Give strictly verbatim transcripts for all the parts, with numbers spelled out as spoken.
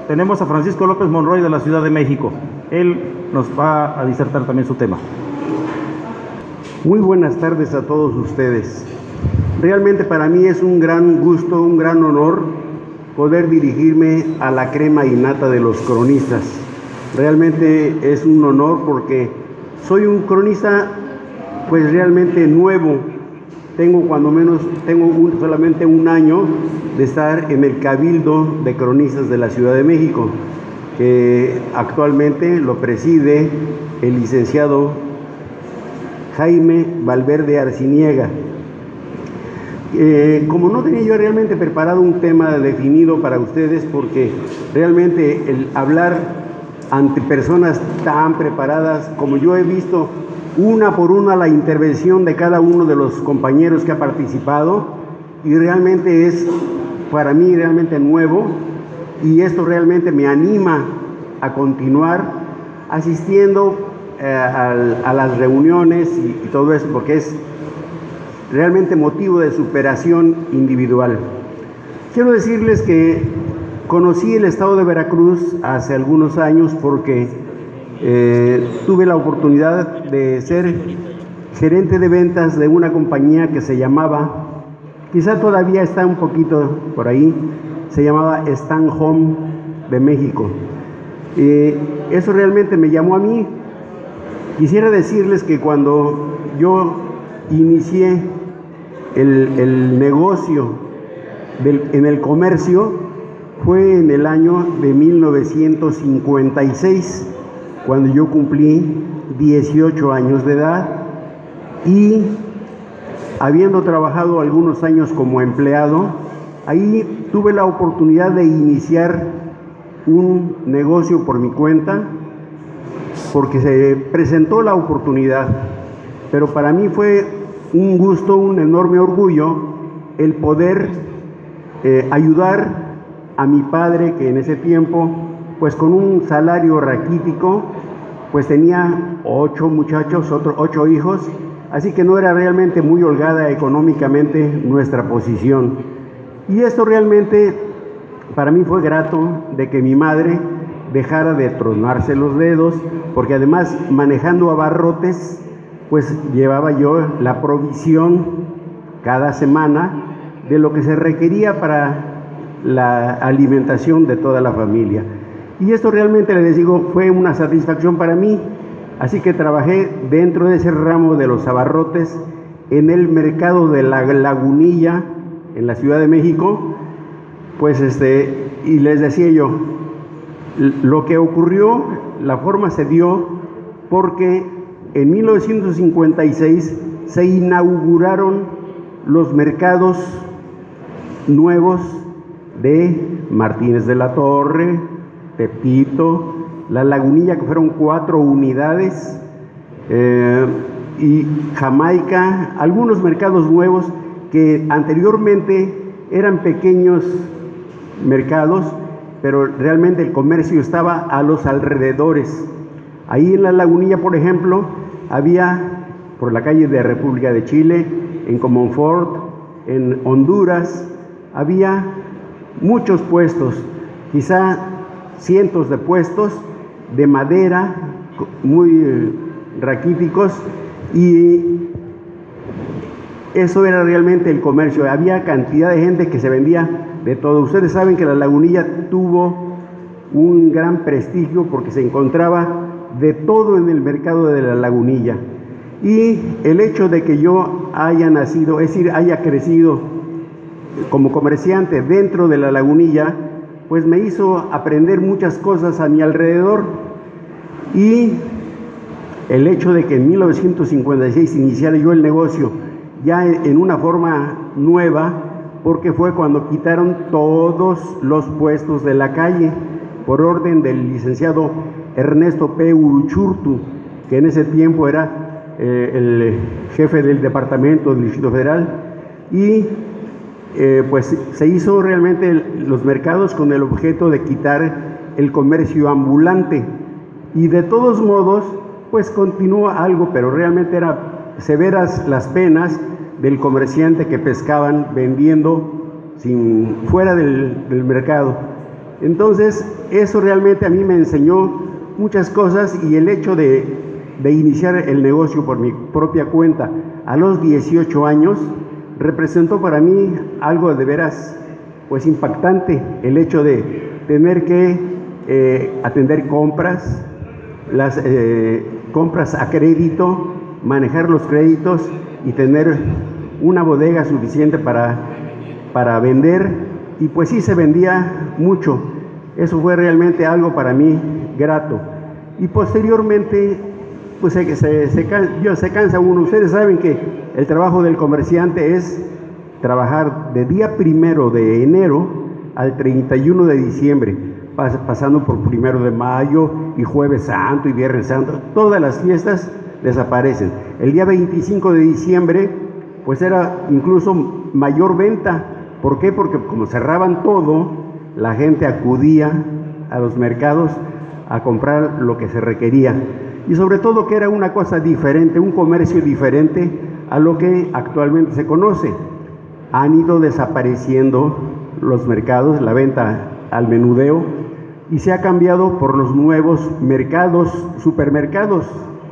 tenemos a Francisco López Monroy de la Ciudad de México. Él nos va a disertar también su tema. Muy buenas tardes a todos ustedes. Realmente para mí es un gran gusto, un gran honor poder dirigirme a la crema innata de los cronistas. Realmente es un honor porque soy un cronista pues realmente nuevo. Tengo cuando menos, tengo un, solamente un año de estar en el Cabildo de Cronistas de la Ciudad de México, que actualmente lo preside el licenciado Jaime Valverde Arciniega. Eh, como no tenía yo realmente preparado un tema definido para ustedes, porque realmente el hablar ante personas tan preparadas como yo he visto una por una la intervención de cada uno de los compañeros que ha participado, y realmente es para mí realmente nuevo, y esto realmente me anima a continuar asistiendo eh, a, a las reuniones y, y todo eso, porque es realmente motivo de superación individual. Quiero decirles que conocí el estado de Veracruz hace algunos años porque Eh, tuve la oportunidad de ser gerente de ventas de una compañía que se llamaba, quizá todavía está un poquito por ahí, se llamaba Stan Home de México. Eh, eso realmente me llamó a mí. Quisiera decirles que cuando yo inicié el, el negocio del, en el comercio fue en el año de mil novecientos cincuenta y seis, cuando yo cumplí dieciocho años de edad, y habiendo trabajado algunos años como empleado, ahí tuve la oportunidad de iniciar un negocio por mi cuenta, porque se presentó la oportunidad. Pero para mí fue un gusto, un enorme orgullo el poder eh, ayudar a mi padre, que en ese tiempo, pues con un salario raquítico, pues tenía ocho muchachos, otros ocho hijos, así que no era realmente muy holgada económicamente nuestra posición. Y esto realmente para mí fue grato, de que mi madre dejara de tronarse los dedos, porque además manejando abarrotes, pues llevaba yo la provisión cada semana de lo que se requería para la alimentación de toda la familia. Y esto realmente, les digo, fue una satisfacción para mí. Así que trabajé dentro de ese ramo de los abarrotes en el mercado de la Lagunilla, en la Ciudad de México. Pues este, y les decía yo, lo que ocurrió, la forma se dio porque en mil novecientos cincuenta y seis se inauguraron los mercados nuevos de Martínez de la Torre, Tepito, La Lagunilla, que fueron cuatro unidades, eh, y Jamaica, algunos mercados nuevos que anteriormente eran pequeños mercados, pero realmente el comercio estaba a los alrededores. Ahí en La Lagunilla, por ejemplo, había por la calle de República de Chile, en Comonfort, en Honduras, había muchos puestos, quizá cientos de puestos de madera muy eh, raquíticos, y eso era realmente el comercio. Había cantidad de gente que se vendía de todo. Ustedes saben que La Lagunilla tuvo un gran prestigio porque se encontraba de todo en el mercado de La Lagunilla, y el hecho de que yo haya nacido, es decir, haya crecido como comerciante dentro de La Lagunilla, pues me hizo aprender muchas cosas a mi alrededor. Y el hecho de que en mil novecientos cincuenta y seis iniciara yo el negocio ya en una forma nueva, porque fue cuando quitaron todos los puestos de la calle por orden del licenciado Ernesto P. Uruchurtu, que en ese tiempo era eh, el jefe del departamento del Distrito Federal, y Eh, pues se hizo realmente el, los mercados con el objeto de quitar el comercio ambulante, y de todos modos pues continúa algo, pero realmente eran severas las penas del comerciante que pescaban vendiendo sin, fuera del, del mercado. Entonces, eso realmente a mí me enseñó muchas cosas, y el hecho de, de iniciar el negocio por mi propia cuenta a los dieciocho años representó para mí algo de veras pues impactante, el hecho de tener que eh, atender compras, las eh, compras a crédito, manejar los créditos y tener una bodega suficiente para, para vender, y pues sí se vendía mucho. Eso fue realmente algo para mí grato. Y posteriormente, pues se, se, se, yo, se cansa uno. Ustedes saben que el trabajo del comerciante es trabajar de día primero de enero al treinta y uno de diciembre, pas, pasando por primero de mayo y jueves santo y viernes santo. Todas las fiestas desaparecen. El día veinticinco de diciembre, pues era incluso mayor venta. ¿Por qué? Porque como cerraban todo, la gente acudía a los mercados a comprar lo que se requería. Y sobre todo que era una cosa diferente, un comercio diferente a lo que actualmente se conoce. Han ido desapareciendo los mercados, la venta al menudeo, y se ha cambiado por los nuevos mercados, supermercados.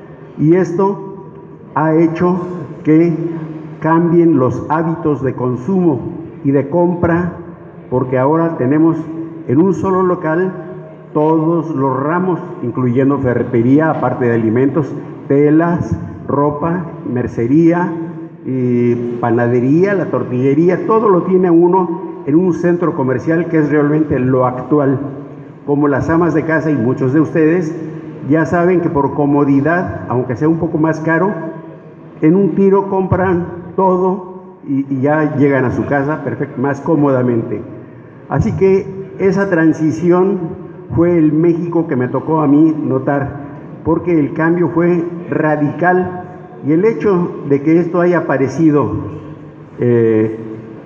Y esto ha hecho que cambien los hábitos de consumo y de compra, porque ahora tenemos en un solo local todos los ramos, incluyendo ferretería, aparte de alimentos, telas, ropa, mercería, y panadería, la tortillería, todo lo tiene uno en un centro comercial, que es realmente lo actual. Como las amas de casa y muchos de ustedes ya saben que por comodidad, aunque sea un poco más caro, en un tiro compran todo y, y ya llegan a su casa perfecto, más cómodamente. Así que esa transición fue el México que me tocó a mí notar, porque el cambio fue radical. Y el hecho de que esto haya aparecido eh,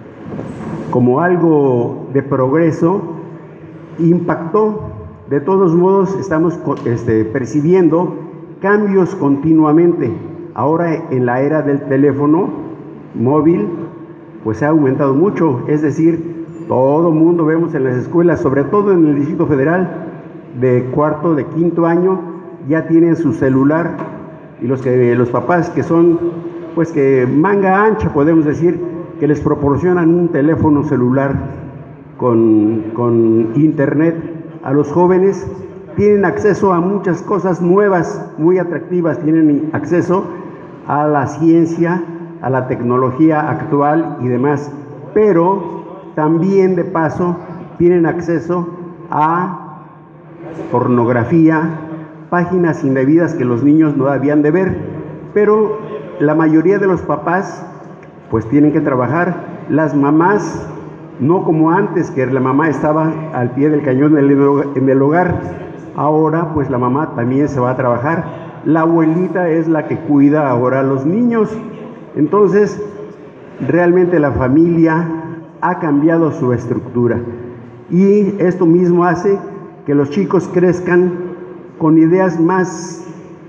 como algo de progreso impactó. De todos modos, estamos este, percibiendo cambios continuamente. Ahora, en la era del teléfono móvil, pues se ha aumentado mucho. Es decir, todo mundo vemos en las escuelas, sobre todo en el Distrito Federal, de cuarto, de quinto año, ya tienen su celular. Y los, que, los papás que son, pues que manga ancha, podemos decir, que les proporcionan un teléfono celular con, con internet a los jóvenes, tienen acceso a muchas cosas nuevas, muy atractivas, tienen acceso a la ciencia, a la tecnología actual y demás, pero también de paso tienen acceso a pornografía, páginas indebidas que los niños no habían de ver, pero la mayoría de los papás pues tienen que trabajar. Las mamás, no como antes, que la mamá estaba al pie del cañón en el hogar, ahora pues la mamá también se va a trabajar. La abuelita es la que cuida ahora a los niños. Entonces, realmente la familia ha cambiado su estructura, y esto mismo hace que los chicos crezcan con ideas más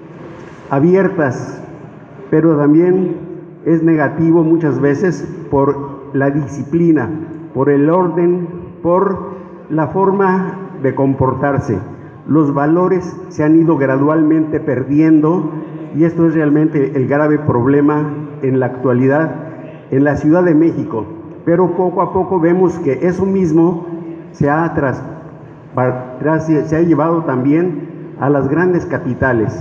abiertas, pero también es negativo muchas veces por la disciplina, por el orden, por la forma de comportarse. Los valores se han ido gradualmente perdiendo, y esto es realmente el grave problema en la actualidad en la Ciudad de México. Pero poco a poco vemos que eso mismo se ha, tras, tras, se ha llevado también a las grandes capitales.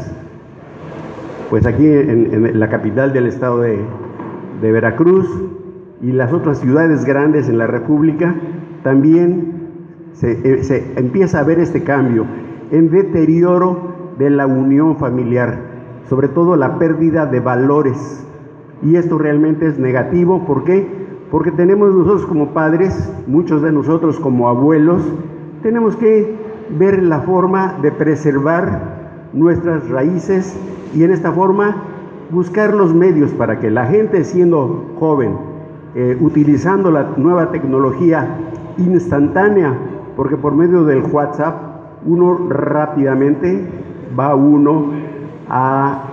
Pues aquí en, en la capital del estado de, de Veracruz y las otras ciudades grandes en la República, también se, se empieza a ver este cambio en deterioro de la unión familiar, sobre todo la pérdida de valores. Y esto realmente es negativo. ¿Por qué? Porque tenemos nosotros como padres, muchos de nosotros como abuelos, tenemos que ver la forma de preservar nuestras raíces, y en esta forma buscar los medios para que la gente, siendo joven, eh, utilizando la nueva tecnología instantánea, porque por medio del WhatsApp uno rápidamente va uno a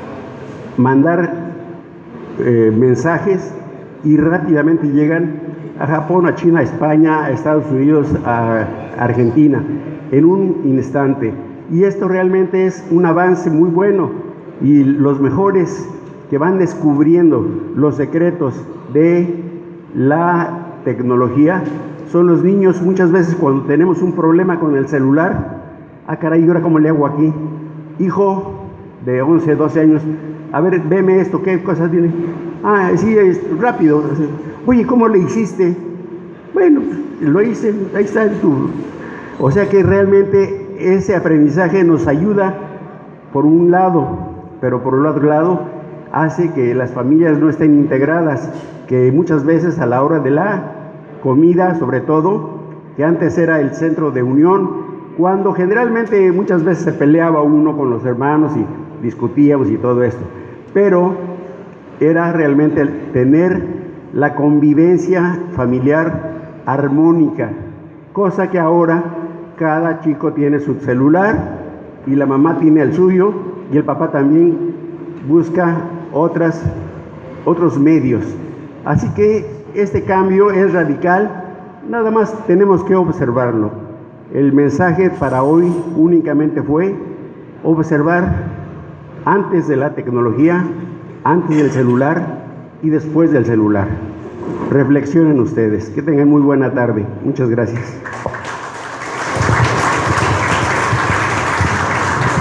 mandar eh, mensajes y rápidamente llegan a Japón, a China, a España, a Estados Unidos, a Argentina, en un instante. Y esto realmente es un avance muy bueno, y los mejores que van descubriendo los secretos de la tecnología son los niños. Muchas veces cuando tenemos un problema con el celular, ah caray, ¿y ahora cómo le hago aquí? Hijo de once, doce años, a ver, veme esto, ¿qué cosas tiene? Ah, sí, es rápido. Oye, ¿cómo le hiciste? Bueno, lo hice, ahí está el tu. O sea que realmente ese aprendizaje nos ayuda por un lado, pero por el otro lado hace que las familias no estén integradas, que muchas veces a la hora de la comida, sobre todo, que antes era el centro de unión, cuando generalmente muchas veces se peleaba uno con los hermanos y discutíamos y todo esto, pero era realmente tener la convivencia familiar armónica, cosa que ahora cada chico tiene su celular y la mamá tiene el suyo y el papá también busca otras, otros medios. Así que este cambio es radical, nada más tenemos que observarlo. El mensaje para hoy únicamente fue observar antes de la tecnología, antes del celular y después del celular. Reflexionen ustedes. Que tengan muy buena tarde. Muchas gracias.